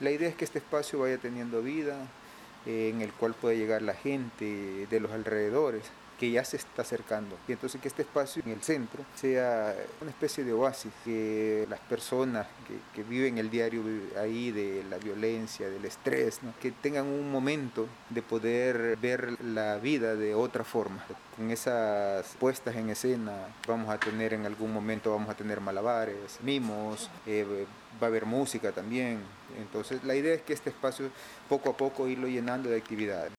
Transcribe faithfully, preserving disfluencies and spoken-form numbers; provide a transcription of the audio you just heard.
La idea es que este espacio vaya teniendo vida, eh, en el cual pueda llegar la gente de los alrededores, que ya se está acercando. Y entonces que este espacio en el centro sea una especie de oasis, que las personas que, que viven el diario ahí de la violencia, del estrés, ¿no? Que tengan un momento de poder ver la vida de otra forma. Con esas puestas en escena vamos a tener en algún momento, vamos a tener malabares, mimos, eh, va a haber música también. Entonces la idea es que este espacio poco a poco irlo llenando de actividades.